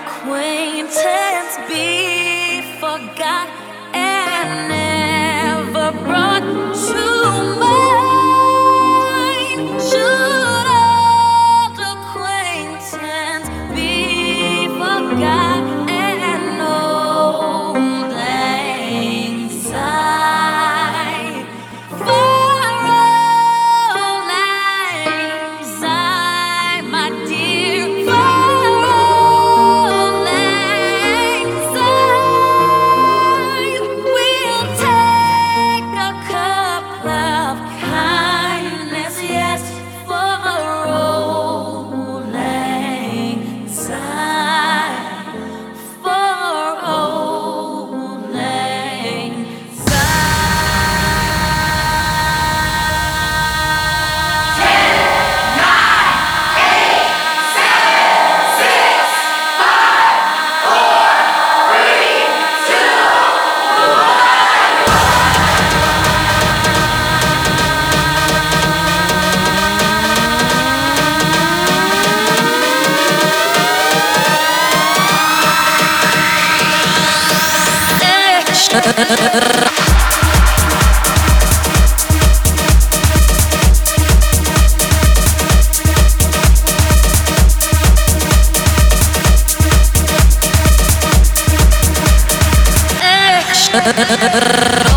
acquaintance be forgot and never brought to mind? Should old acquaintance be forgot and old lang syne? For old lang syne, my dear, for old lang syne, we'll take a cup of kindness, yes, for old lang syne, for old lang syne.